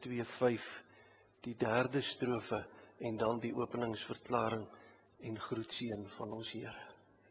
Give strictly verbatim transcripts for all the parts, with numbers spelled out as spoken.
twee vyf, die derde strofe en dan die openingsverklaring en groetseën van ons Here.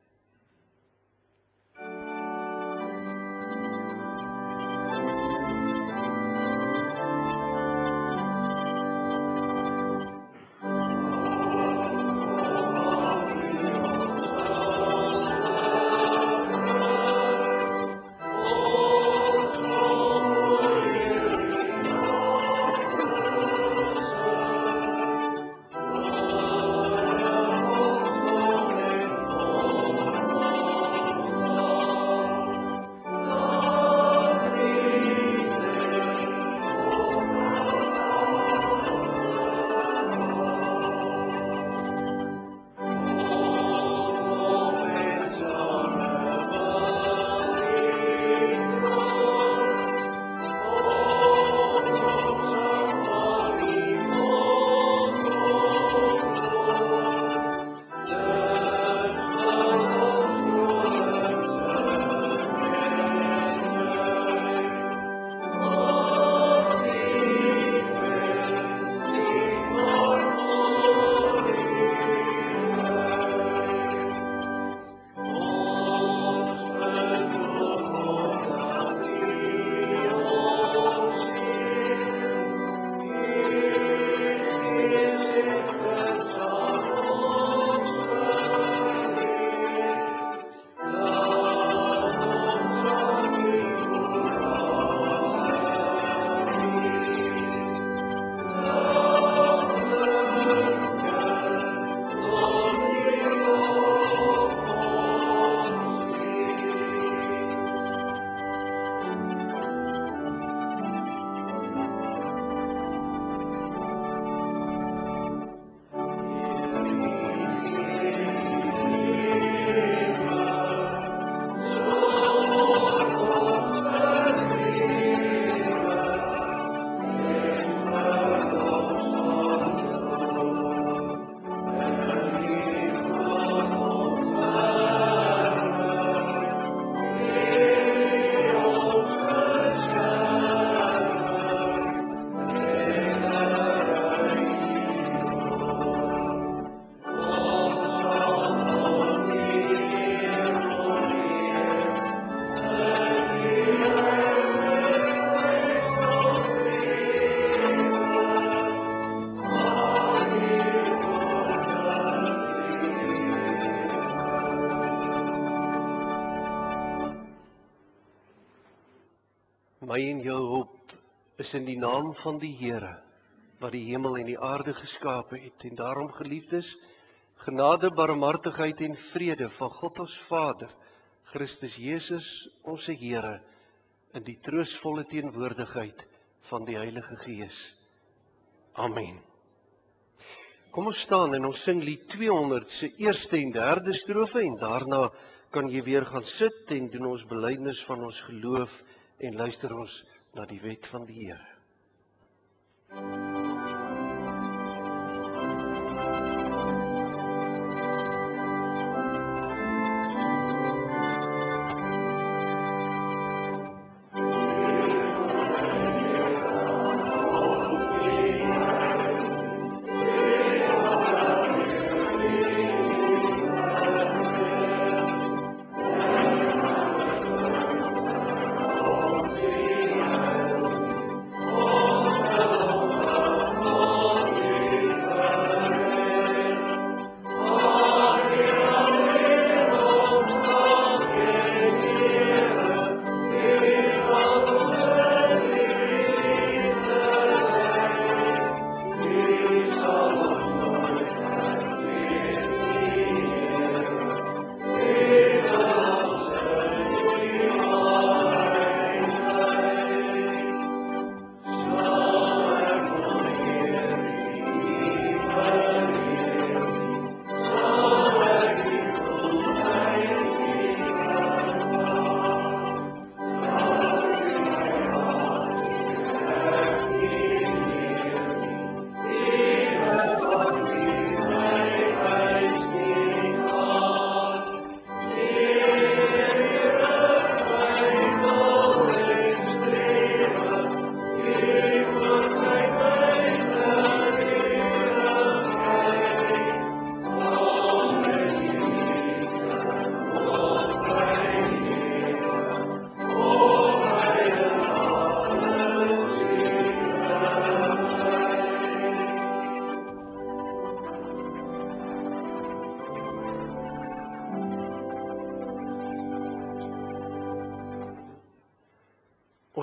My en jou hoop is in die naam van die Here, wat die hemel en die aarde geskape het, en daarom geliefdes, genade, barmhartigheid en vrede van God ons Vader, Christus Jesus, onze Here, in die troostvolle teenwoordigheid van die Heilige Gees. Amen. Kom ons staan en ons sing lied tweehonderd, se eerste en derde strofe, en daarna kan jy weer gaan sit en doen ons belydenis van ons geloof, en luister ons na die wet van die Here. Oh,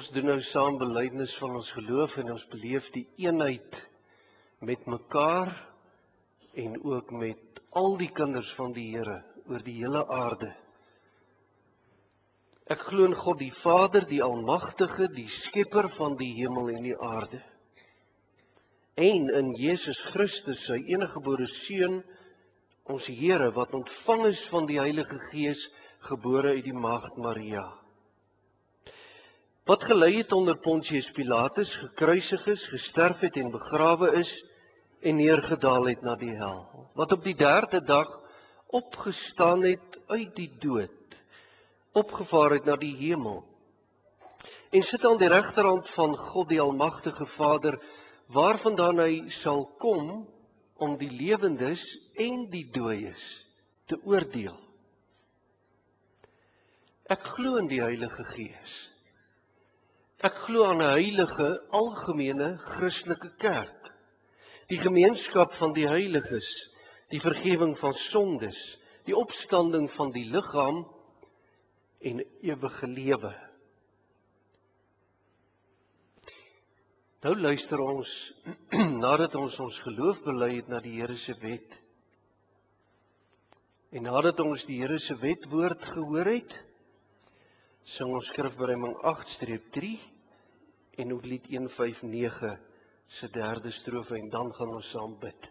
Ons doen nou saam belydenis van ons geloof en ons beleef die eenheid met mekaar en ook met al die kinders van die Here oor die hele aarde. Ek glo in God die Vader, die Almagtige, die Skepper van die hemel en die aarde. En in Jesus Christus, sy eniggebore Seun, ons Here, wat ontvang is van die Heilige Gees, gebore uit die Maagd Maria. Wat gelei het onder Pontius Pilatus, gekruisig is, gesterf het en begrawe is, en neergedaal het na die hel. Wat op die derde dag opgestaan het uit die dood, opgevaar het na die hemel, en sit aan die regterhand van God die Almagtige Vader, waarvandaan hy sal kom om die lewendes en die dooies te oordeel. Ek glo in die Heilige Gees. Ek glo aan 'n heilige, algemene Christelike kerk, die gemeenskap van die heiliges, die vergifnis van sondes, die opstanding van die liggaam en ewige lewe. Nou luister ons, nadat ons ons geloof bely het na die Here se wet, en nadat ons die Here se wetwoord gehoor het, sing ons skrifberuiming agt drie en ook lied een vyf nege se derde strofe, en dan gaan ons saam bid.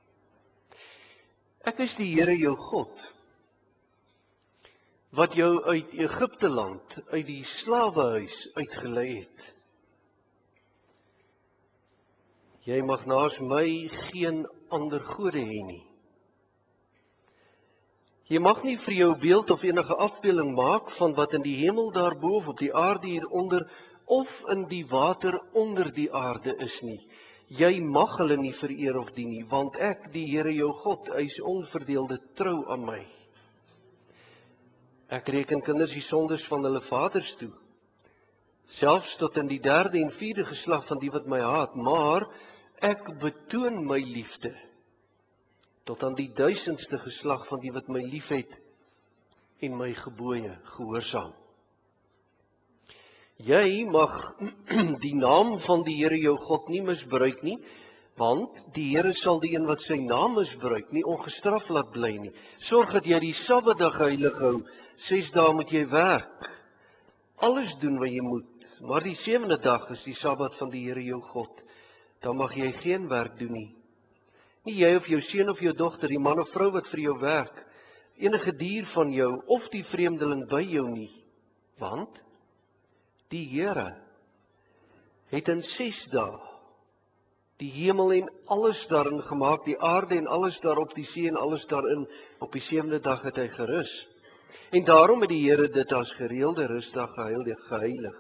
Ek is die Here jou God, wat jou uit Egipte land, uit die slawehuis uitgelei het. Jy mag naas my geen ander gode hê nie. Jy mag nie vir jou beeld of enige afbeelding maak van wat in die hemel daarbo of op die aarde hieronder of in die water onder die aarde is nie. Jy mag hulle nie vereer of dien nie, want ek, die Here jou God, eis onverdeelde trou aan my. Ek reken kinders die sondes van hulle vaders toe, selfs tot in die derde en vierde geslag van die wat my haat, maar ek betoon my liefde tot aan die duisendste geslag van die wat my liefhet en my gebooie gehoorsaam. Jy mag die naam van die Here jou God nie misbruik nie, want die Here sal die een wat sy naam misbruik nie ongestraf laat bly nie. Sorg dat jy die Sabbatdag heilig hou, ses dae moet jy werk, alles doen wat jy moet, maar die sewende dag is die Sabbat van die Here jou God. Dan mag jy geen werk doen nie. Nie jy of jou seun of jou dogter, die man of vrou wat vir jou werk, enige dier van jou of die vreemdeling by jou nie, want die Here het in ses dae die hemel en alles daarin gemaak, die aarde en alles daarop, die see en alles daarin, op die sewende dag het hy gerus. En daarom het die Here dit as gereelde rusdag geheilig.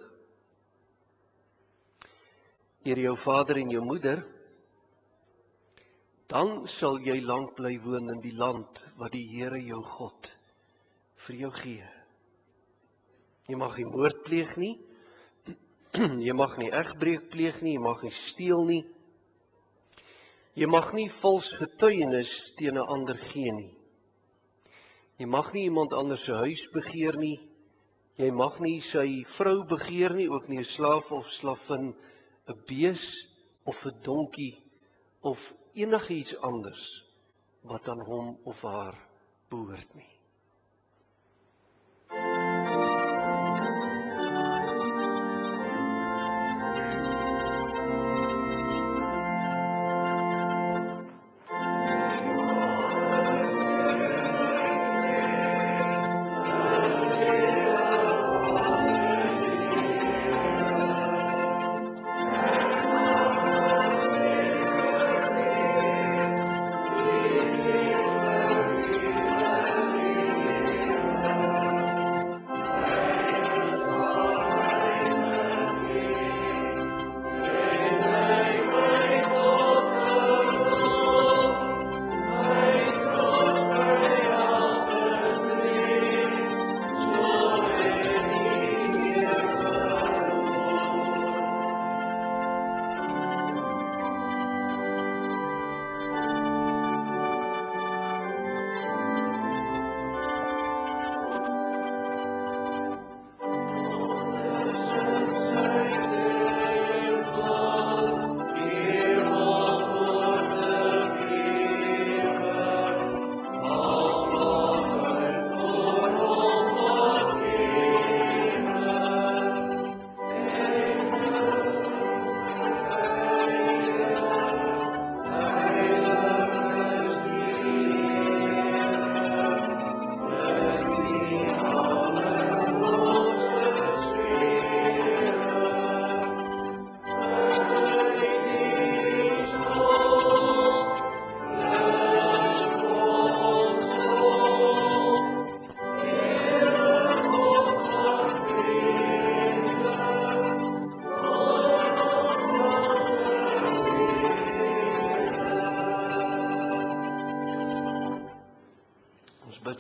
Eer jou vader en jou moeder, dan sal jy lank bly woon in die land wat die Here jou God vir jou gee. Jy mag nie moord pleeg nie, jy mag nie egbreek pleeg nie, jy mag nie steel nie, jy mag nie vals getuienis teen 'n ander gee nie. Jy mag nie iemand anders se huis begeer nie, jy mag nie sy vrou begeer nie, ook nie 'n slaaf of slavin, 'n bees of 'n donkie of enigiets anders wat aan hom of haar behoort nie.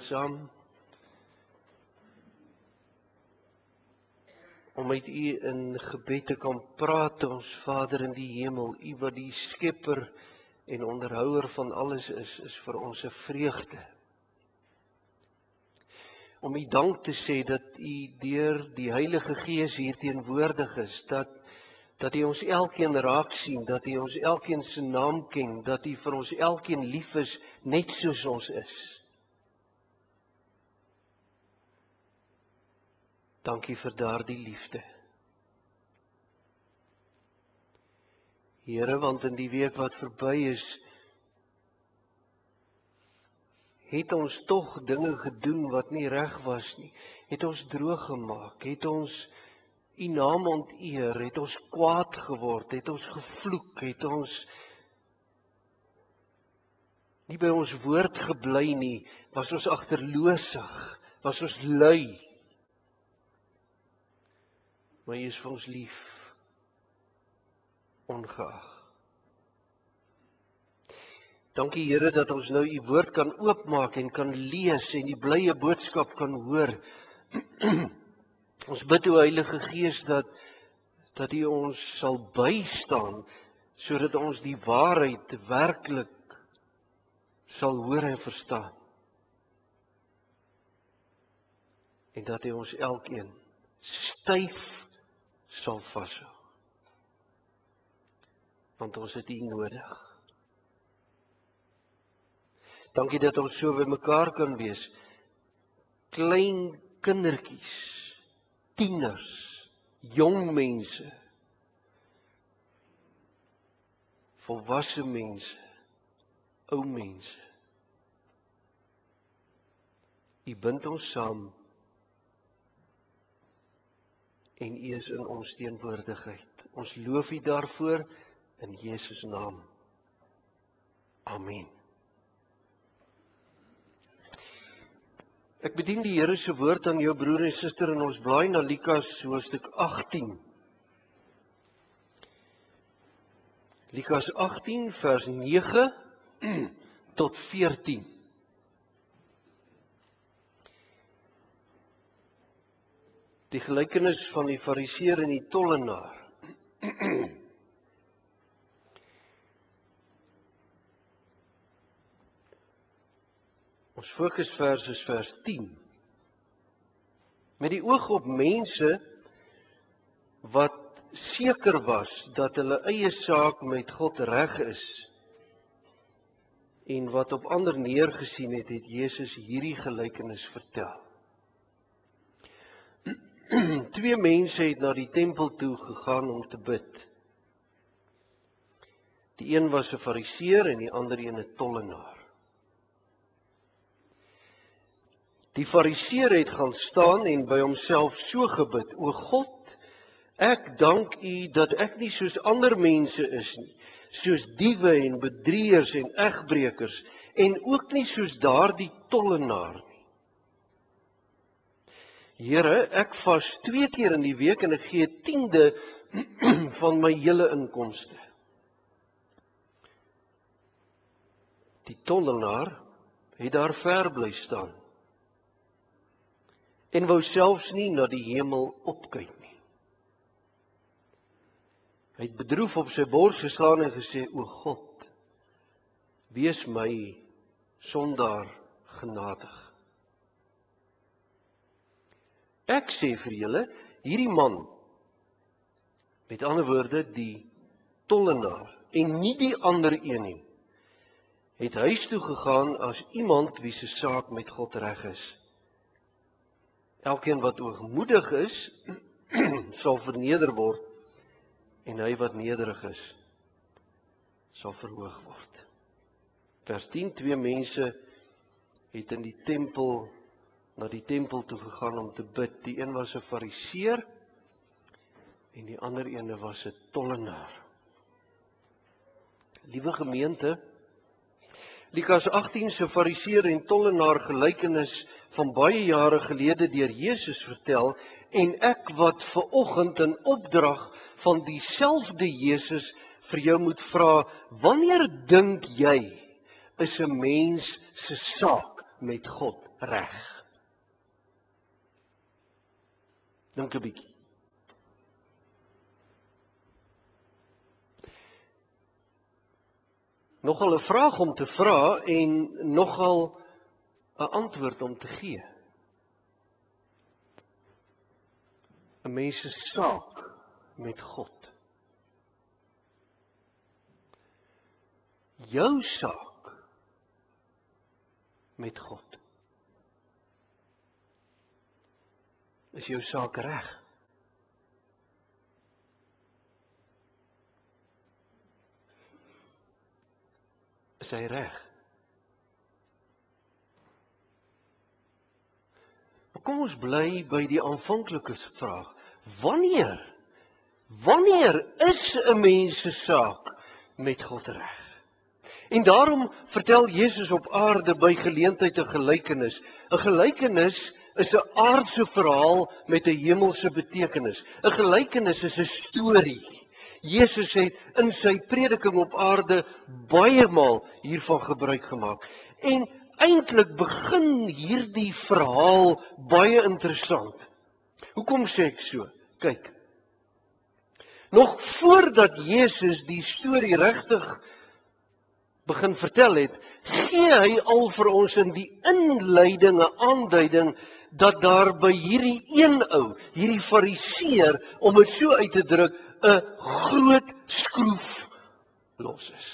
saam om met U in gebed te kan praat, ons Vader in die hemel, U wat die skepper en onderhouer van alles is, is vir ons 'n vreugde. Om U dank te sê dat U deur die Heilige Gees hier teenwoordig is, dat dat U ons elkeen raak sien, dat U ons elkeen se naam ken, dat U vir ons elkeen lief is, net soos ons is. Dankie vir daardie liefde. Here, want in die week wat verby is, het ons tog dinge gedoen wat nie reg was nie. Het ons droog gemaak, het ons U naam onteer, het ons kwaad geword, het ons gevloek, het ons nie by ons woord gebly nie, was ons agterloosig, was ons lui. Maar U is vir ons lief, ongeag. Dankie Here dat ons nou U woord kan oopmaak en kan lees en die blye boodskap kan hoor. Ons bid o Heilige Gees dat dat U ons sal bystaan sodat ons die waarheid werklik sal hoor en verstaan. En dat U ons elkeen styf sal vashou. Want ons het U nodig. Dankie dat ons so by mekaar kan wees. Klein kindertjies, tieners, jong mense, volwasse mense, ou mense. U bind ons saam en U is in ons teenwoordigheid. Ons loof U daarvoor in Jesus naam. Amen. Ek bedien die Here se woord aan jou broer en suster en ons blaai na Lukas hoofstuk agttien. Lukas agttien vers nege tot veertien. Die gelykenis van die Fariseer en die tollenaar. Ons fokusvers is vers tien. Met die oog op mense wat seker was dat hulle eie saak met God reg is en wat op ander neergesien het, het Jesus hierdie gelykenis vertel. Twee mense het na die tempel toe gegaan om te bid. Die een was 'n Fariseer en die ander een 'n tollenaar. Die Fariseer het gaan staan en by homself so gebid: O God, ek dank U dat ek nie soos ander mense is nie, soos diewe en bedrieërs en egbrekers, en ook nie soos daardie tollenaar nie. Here, ek vas twee keer in die week en ek gee tiende van my hele inkomste. Die tollenaar het daar ver bly staan en wou selfs nie na die hemel opkyk nie. Hy het bedroef op sy bors geslaan en gesê: O God, wees my sondaar genadig. Ek sê vir julle, hierdie man, met ander woorde die tollenaar en nie die ander een nie, het huis toe gegaan as iemand wie se saak met God reg is. Elkeen wat hoogmoedig is, sal verneder word, en hy wat nederig is, sal verhoog word. Vers tien, twee mense het in die tempel, na die tempel toe gegaan om te bid. Die een was 'n Fariseer, en die ander ene was 'n tollenaar. Liewe gemeente, Lukas agttien se Fariseer en tollenaar gelykenis van baie jare gelede deur Jesus vertel, en ek wat ver oggend in opdrag van dieselfde Jesus vir jou moet vra: wanneer dink jy is 'n mens se saak met God reg? Dink 'n bietjie. Nogal 'n vraag om te vra en nogal 'n antwoord om te gee. 'n Mens se saak met God. Jou saak met God. Is jou saak reg? Is hy reg? Maar kom ons bly by die aanvanklike vraag. Wanneer? Wanneer is 'n mens se saak met God reg? En daarom vertel Jesus op aarde by geleentheid 'n gelykenis. 'n Gelykenis is 'n aardse verhaal met 'n hemelse betekenis. 'n Gelykenis is 'n storie. Jesus het in sy prediking op aarde baie maal hiervan gebruik gemaak. En eintlik begin hierdie verhaal baie interessant. Hoekom sê ek so? Kyk. Nog voordat Jesus die storie regtig begin vertel het, gee hy al vir ons in die inleiding 'n aanduiding dat daar by hierdie een ou, hierdie fariseer, om dit so uit te druk, 'n groot skroef los is.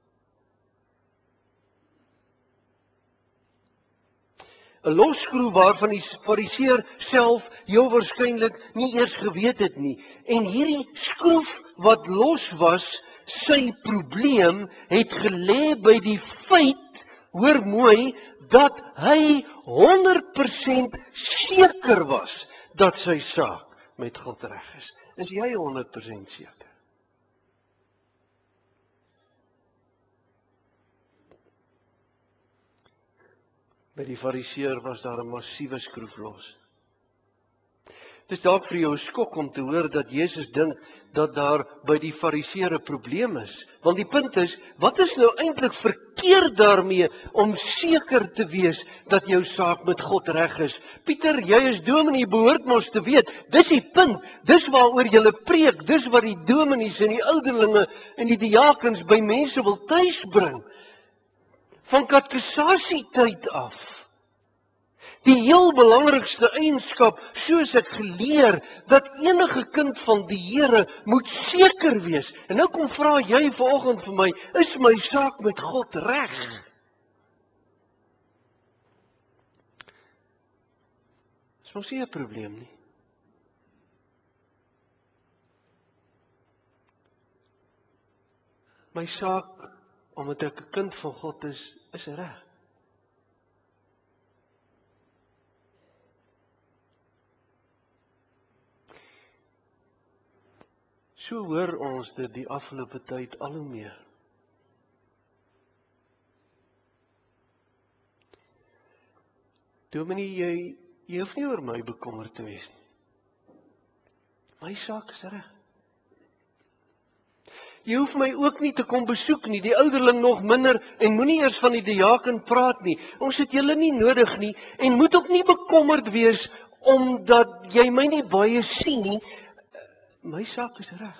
'n Losskroef waarvan die fariseer self heel waarskynlik nie eers geweet het nie. En hierdie skroef wat los was, sy probleem het gelê by die feit, hoor mooi, dat hy honderd persent seker was dat sy saak met God reg is. Is jy honderd persent seker? By die fariseer was daar 'n massiewe skroef los. Dit is dalk vir jou 'n skok om te hoor dat Jesus dink dat daar by die fariseer 'n probleem is. Want die punt is, wat is nou eintlik verkeerd daarmee om seker te wees dat jou saak met God reg is? Pieter, jy is dominee, behoort mos te weet. Dis die punt. Dis waaroor jy preek. Dis wat die dominees en die ouderlinge en die diakens by mense wil tuisbring. Van katekisasietyd af. Die heel belangrikste eienskap, soos ek geleer, dat enige kind van die Here moet seker wees. En nou kom vra jy vanoggend vir my, is my saak met God reg? Dis mos nie 'n probleem nie. My saak, omdat ek 'n kind van God is, is reg. So hoor ons dit die afgelope tyd al hoe meer. Dominee, jy, jy hoef nie oor my bekommerd te wees nie. My saak is reg. Jy hoef my ook nie te kom besoek nie, die ouderling nog minder, en moenie eers van die diaken praat nie. Ons het julle nie nodig nie, en moet ook nie bekommerd wees, omdat jy my nie baie sien nie. My saak is reg.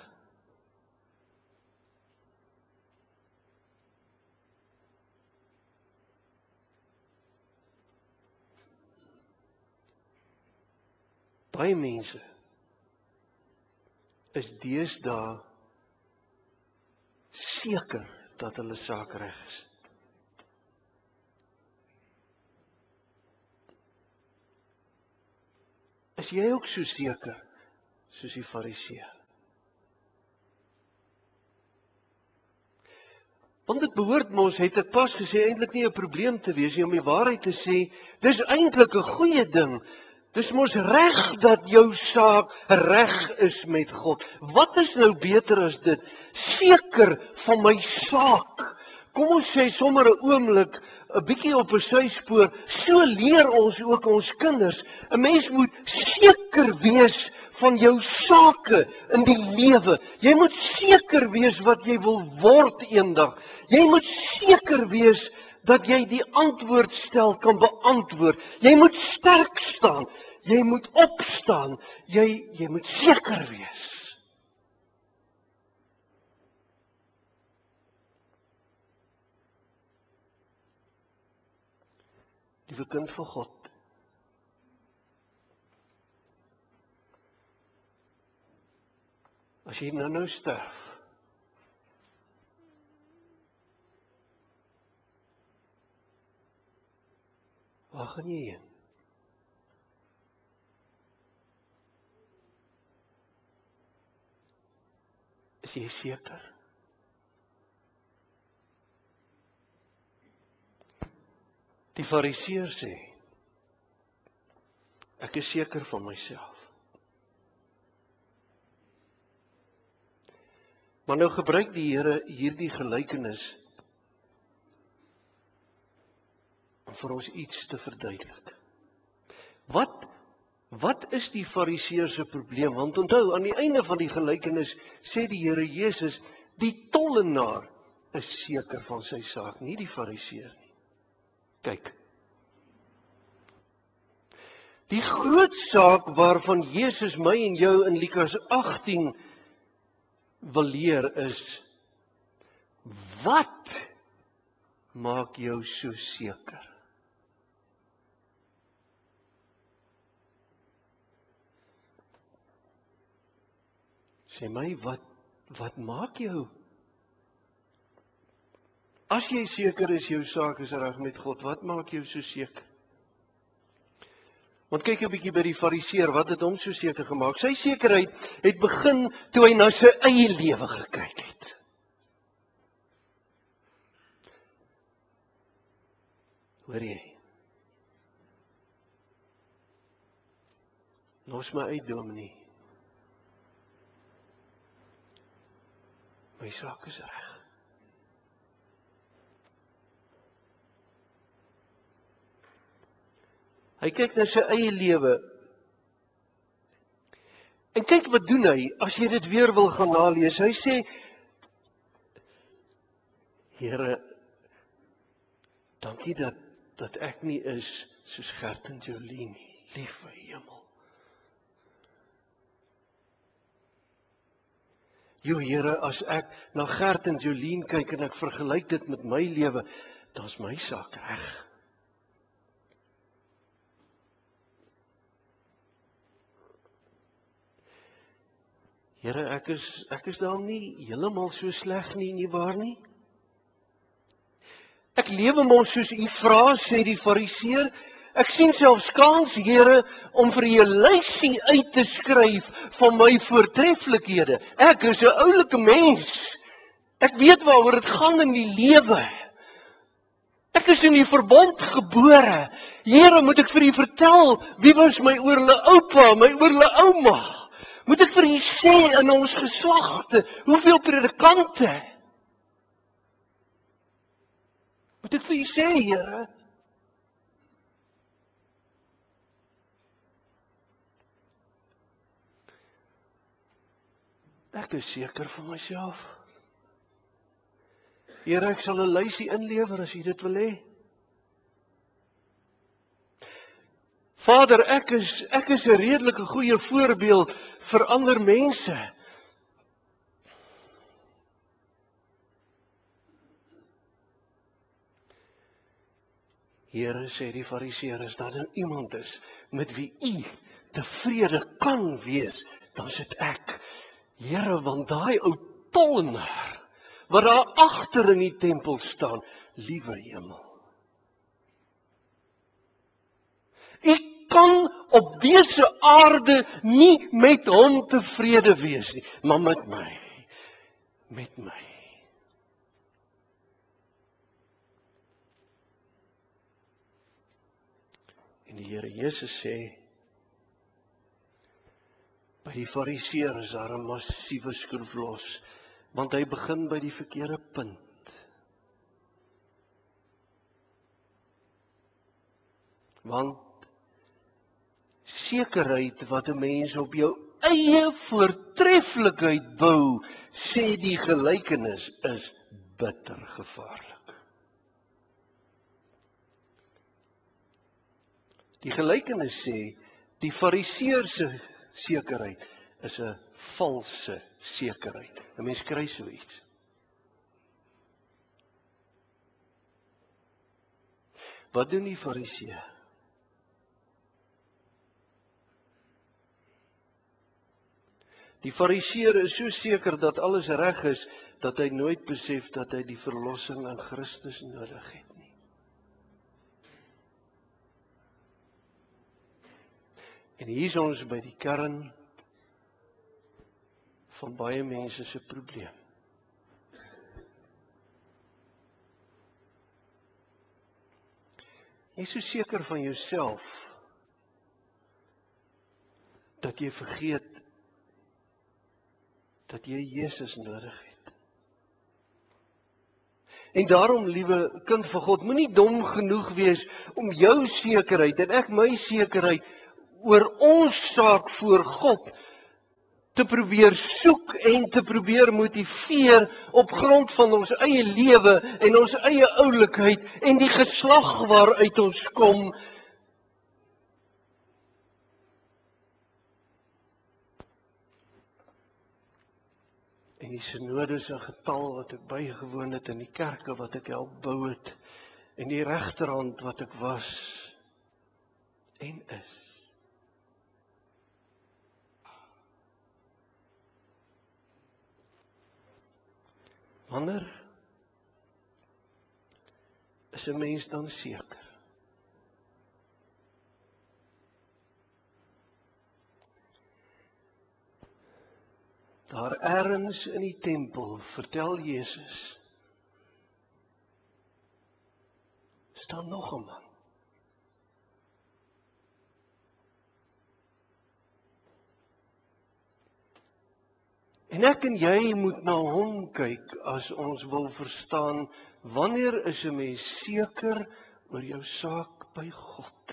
Baie mense is deesdae seker dat hulle saak reg is. Is jy ook so seker soos die fariseer? Want dit behoort mos, het ek pas gesê, eintlik nie 'n probleem te wees nie, om die waarheid te sê, dis eintlik 'n goeie ding. Dis mos reg dat jou saak reg is met God. Wat is nou beter as dit? Seker van my saak. Kom ons sê sommer 'n oomblik, 'n bietjie op 'n syspoor, so leer ons ook ons kinders. 'n Mens moet seker wees van jou sake in die lewe. Jy moet seker wees wat jy wil word eendag. Jy moet seker wees dat jy die antwoordstel kan beantwoord. Jy moet sterk staan, jy moet opstaan, jy, jy moet seker wees. Liewe kind van God, as jy nou nou sterf, waar gaan jy heen? Is jy seker? Die Fariseer sê, ek is seker van myself. Maar nou gebruik die Here hierdie gelykenis om vir ons iets te verduidelik. Wat, wat is die Fariseer se probleem? Want onthou, aan die einde van die gelykenis sê die Here Jesus, die tollenaar is seker van sy saak, nie die Fariseer nie. Kyk. Die groot saak waarvan Jesus my en jou in Lukas agttien wil leer is, wat maak jou so seker? Sê my, wat, wat maak jou? As jy seker is, jou saak is reg met God, wat maak jou so seker? Want kyk 'n bietjie by die Fariseer, wat het hom so seker gemaak? Sy sekerheid het begin toe hy na sy eie lewe gekyk het. Hoor jy? Los my uit, dominee. My saak is reg. Hy kyk na sy eie lewe. En kyk wat doen hy, as jy dit weer wil gaan nalees. Hy sê, Here, dankie dat, dat ek nie is soos Gert en Jolien nie, liewe hemel. Jo Here, as ek na Gert en Jolien kyk en ek vergelyk dit met my lewe, dan is my saak reg. Here, ek is, ek is dan nie heeltemal so sleg nie, nie waar nie? Ek lewe mos soos u vra, sê die Fariseer. Ek sien selfs kans, Here, om vir u 'n lysie uit te skryf van my voortreffelikhede. Ek is 'n oulike mens. Ek weet waaroor dit gaan in die lewe. Ek is in die verbond gebore. Here, moet ek vir u vertel, wie was my oorle oupa, my oorle ouma? Moet ek vir u sê in ons geslagte, hoeveel predikante? Moet ek vir u sê, Here? Ek is seker van myself. Here, ek sal 'n lysie inlewer as u dit wil hê. Vader, ek is ek is 'n redelike goeie voorbeeld vir ander mense. Here, sê die Fariseer, as daar nou iemand is met wie u tevrede kan wees, dan is dit ek. Here, want daai ou tollenaar wat daar agter in die tempel staan, liewe hemel. U kan op dese aarde nie met hom tevrede wees nie, maar met my, met my. En die Here Jesus sê, by die Fariseer is daar 'n massiewe skroef los, want hy begin by die verkeerde punt. Want sekerheid wat 'n mens op jou eie voortreffelikheid bou, sê die gelykenis, is bitter gevaarlik. Die gelykenis sê, die fariseër se sekerheid is 'n valse sekerheid. 'n Mens kry so iets. Wat doen die fariseër? Die fariseër is so seker dat alles reg is, dat hy nooit besef dat hy die verlossing in Christus nodig het nie. En hier is ons by die kern van baie mense se probleem. Jy is so seker van jouself dat jy vergeet dat jy Jesus nodig het. En daarom, liewe kind van God, moenie dom genoeg wees om jou sekerheid en ek my sekerheid oor ons saak voor God te probeer soek en te probeer motiveer op grond van ons eie lewe en ons eie oulikheid en die geslag waaruit ons kom. En die synodes en getal wat ek bygewoon het in die kerke wat ek help bou het en die regterhand wat ek was en is. Wanneer is 'n mens dan seker? Daar ergens in die tempel, vertel Jesus, staan nog 'n man. En ek en jy moet na hom kyk as ons wil verstaan, wanneer is 'n mens seker oor jou saak by God?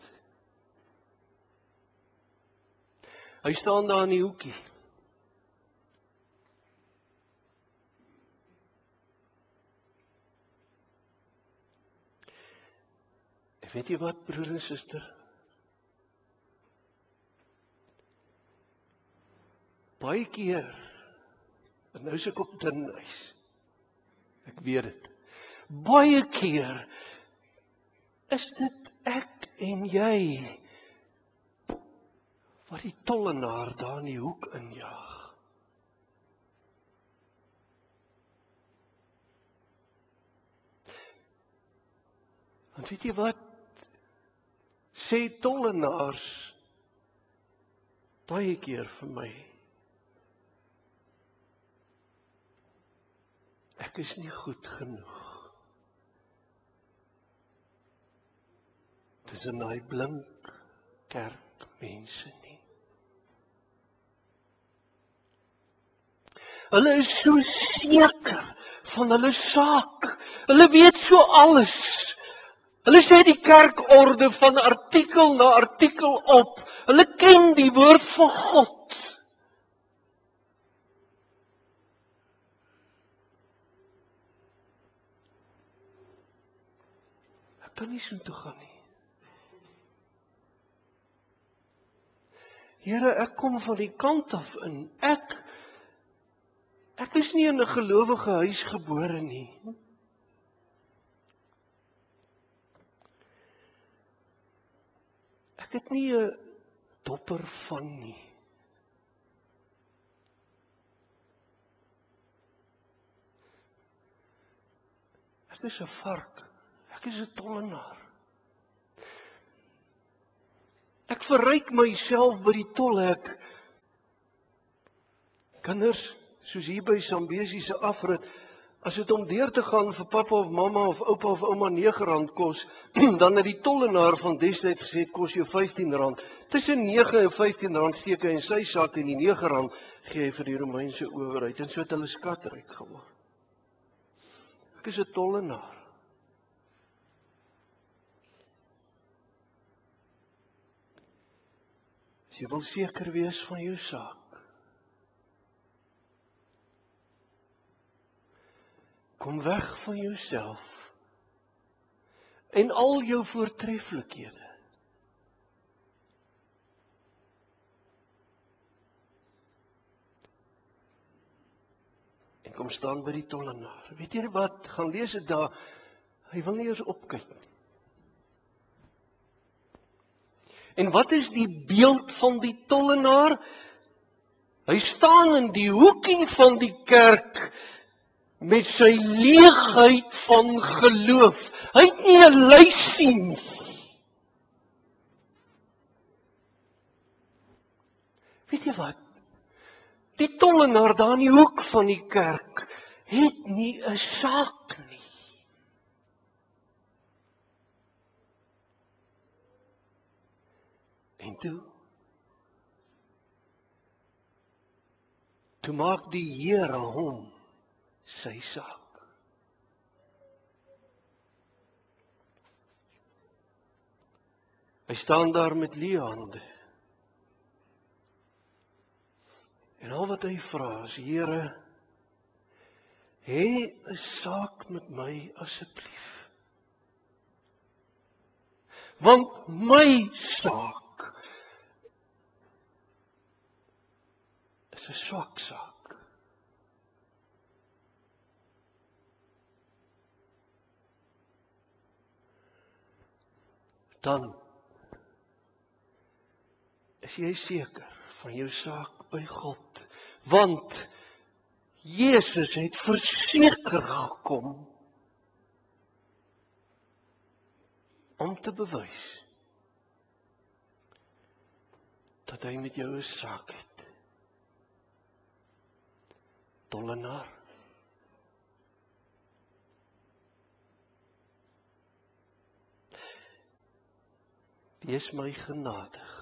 Hy staan daar in die hoekie. En weet jy wat, broer en suster? Baie keer, en nou is ek op dun ys, ek weet het, baie keer is dit ek en jy wat die tollenaar daar in die hoek injaag. Want weet jy wat, sê tollenaars baie keer vir my, ek is nie goed genoeg. Dis in daai blink kerkmense nie. Hulle is so seker van hulle saak. Hulle weet so alles. Hulle sê die kerkorde van artikel na artikel op. Hulle ken die woord van God. Ek kan nie so toe gaan nie. Here, ek kom van die kant af in. Ek Ek is nie in 'n gelowige huis gebore nie. Ek het nie 'n dopper van nie. Ek is 'n vark. Ek is 'n tollenaar. Ek verryk myself by die tolhek. Kinders, soos hier by Zambesi se afrit, as dit om deur te gaan vir pappa of mamma of oupa of ouma nege rand kos, dan het die tollenaar van destyds gesê, kos jou vyftien rand. Tussen nege en vyftien rand steek hy in sy sak en die nege rand gee hy vir die Romeinse owerheid. En so het hulle skatryk geword. Ek is 'n tollenaar. As jy wil seker wees van jou saak, kom weg van jouself en al jou voortreffelikhede en kom staan by die tollenaar. Weet jy wat, gaan lees dit daar, hy wil nie eers opkyk nie. En wat is die beeld van die tollenaar? Hy staan in die hoekie van die kerk met sy leegheid van geloof. Hy het nie 'n lysie nie. Weet jy wat? Die tollenaar daar in die hoek van die kerk het nie 'n saak nie. En toe, toe maak die Here hom sy saak. Hy staan daar met leë hande. En al wat hy vra is, Here, hê 'n saak met my asseblief. Want my saak is 'n swak saak. Dan is jy seker van jou saak by God, want Jesus het verseker gekom om te bewys dat hy met jou 'n saak het. Tollenaar, wees my genadig.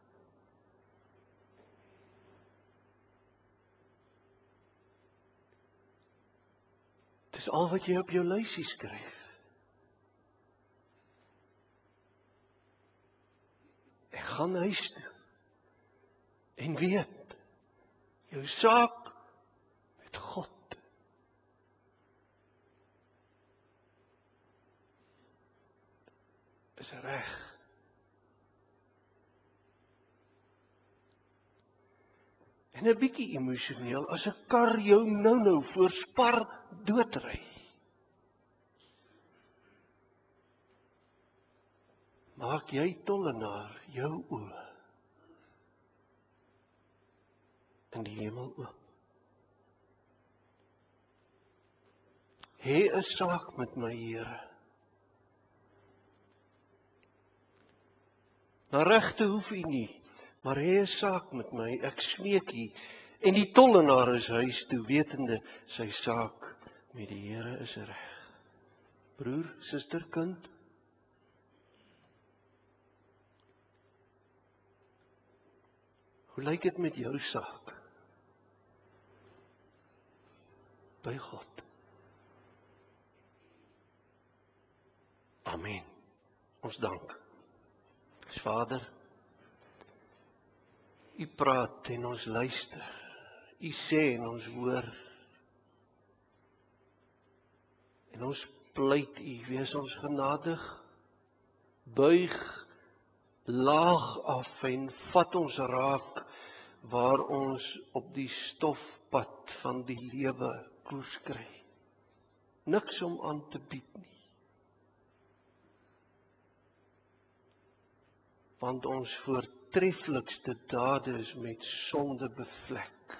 Dis al wat jy op jou lysie skryf. En gaan huis toe. En weet, jou saak met God is reg. En 'n bietjie emosioneel, as 'n kar jou nou-nou voor Spar doodry. Maak jy tollenaar jou oë in die hemel oop. Hê 'n saak met my, Here. Na regte hoef U nie, maar hê 'n saak met my, ek smeek U. En die tollenaar is huis toe, wetende sy saak met die Here is reg. Broer, suster, kind, hoe lyk dit met jou saak by God? Amen. Ons dank. Vader, U praat en ons luister. U sê en ons hoor. En ons pleit U, wees ons genadig, buig laag af en vat ons raak waar ons op die stofpad van die lewe koers kry. Niks om aan te bied nie. Want ons voortreffelikste dade is met sonde bevlek.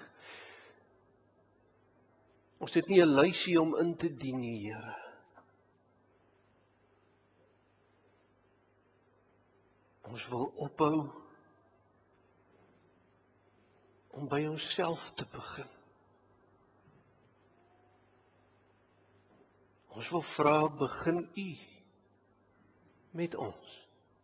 Ons het nie 'n lysie om in te dien nie, Here. Ons wil ophou om by onsself te begin. Ons wil vra, begin U met ons.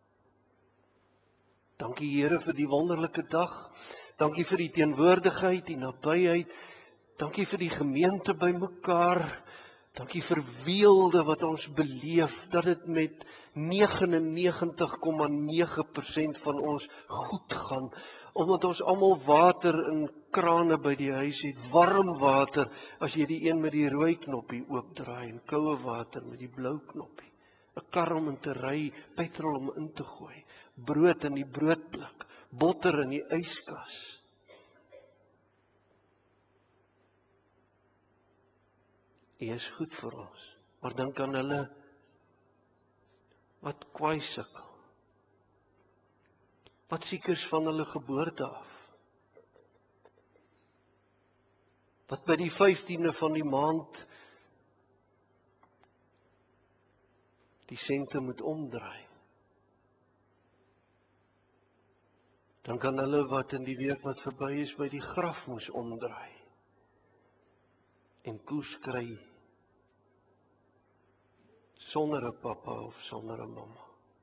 Dankie Here vir die wonderlike dag. Dankie vir die teenwoordigheid, die nabyheid. Dankie vir die gemeente bymekaar. Dankie vir weelde wat ons beleef, dat dit met negenennegentig komma nege persent van ons goed gaan, omdat ons almal water in krane by die huis het, warm water as jy die een met die rooi knoppie oopdraai en koue water met die blou knoppie. 'n Kar om in te ry, petrol om in te gooi, brood in die broodblik, botter in die yskas. U is goed vir ons. Maar dink aan hulle wat kwaai sukkel. Wat siek is van hulle geboorte af. Wat by die vyftiende van die maand die sente moet omdraai. Dan kan hulle wat in die week wat verby is by die graf moes omdraai. En koers kry sonder 'n pappa of sonder 'n mamma.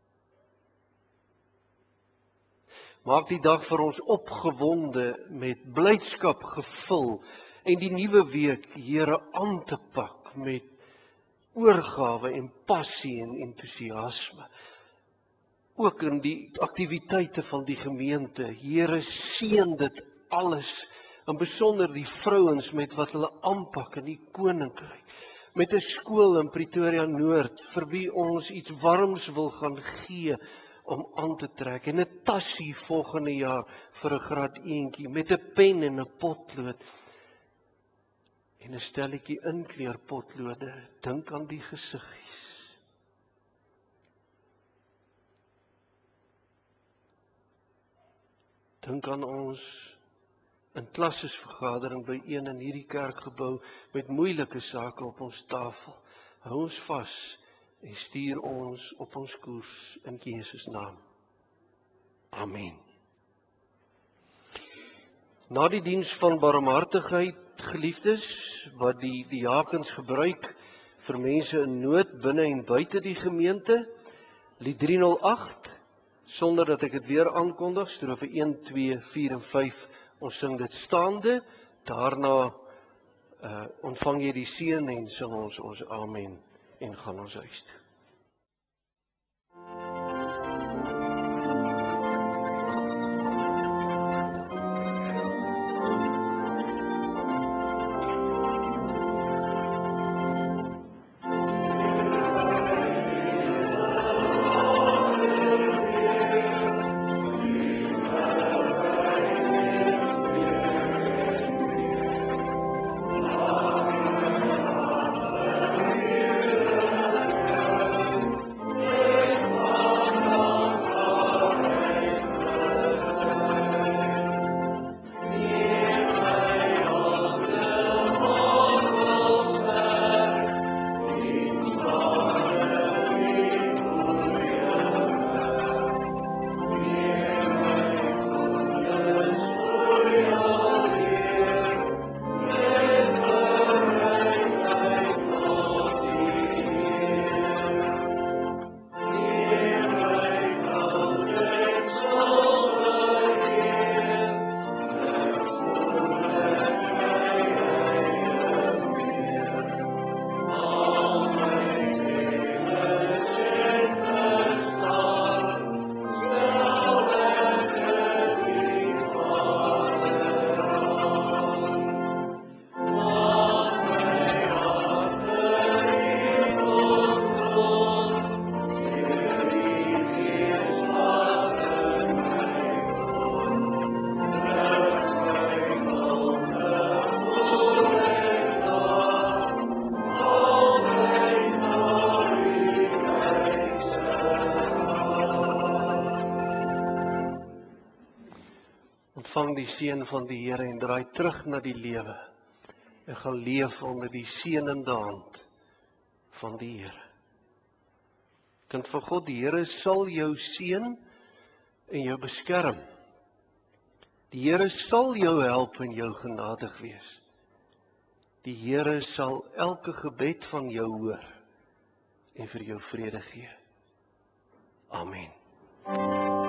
Maak die dag vir ons opgewonde met blydskap gevul en die nuwe week, Here, aan te pak met oorgawe en passie en entoesiasme. Ook in die aktiwiteite van die gemeente, Here, seën dit alles, en besonder die vrouens met wat hulle aanpak in die koninkryk, met 'n skool in Pretoria Noord, vir wie ons iets warms wil gaan gee, om aan te trek, en 'n tassie volgende jaar vir 'n graad eentjie, met 'n pen en 'n potlood, en 'n stelletjie inkleurpotlode. Dink aan die gesiggies. Dink aan ons in klassesvergadering by een in hierdie kerkgebou, met moeilike sake op ons tafel. Hou ons vas, en stuur ons op ons koers in Jesus naam. Amen. Na die diens van barmhartigheid, geliefdes, wat die diakens gebruik vir mense in nood binne en buite die gemeente, lied driehonderd agt, sonder dat ek dit weer aankondig, strofe een, twee, vier en vyf, ons sing dit staande, daarna uh, ontvang jy die seën en sing ons ons amen en gaan ons huis toe. Ontvang die seën van die Here en draai terug na die lewe en gaan leef onder die seënende hand van die Here. Kind van God, die Here sal jou seën en jou beskerm. Die Here sal jou help en jou genadig wees. Die Here sal elke gebed van jou hoor en vir jou vrede gee. Amen.